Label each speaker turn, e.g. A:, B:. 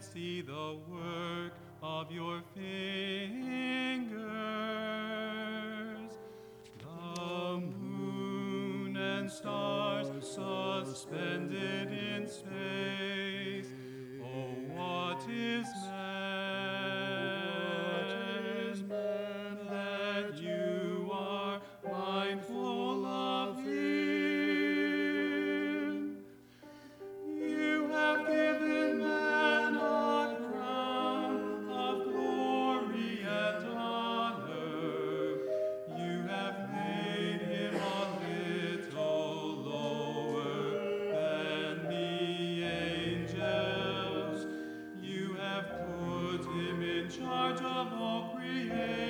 A: see the work of your fingers. The moon and stars suspended in space. Oh, what is man that you are mindful of him? You have given man a crown of glory and honor. You have made him a little lower than the angels. You have put him in charge of all creation.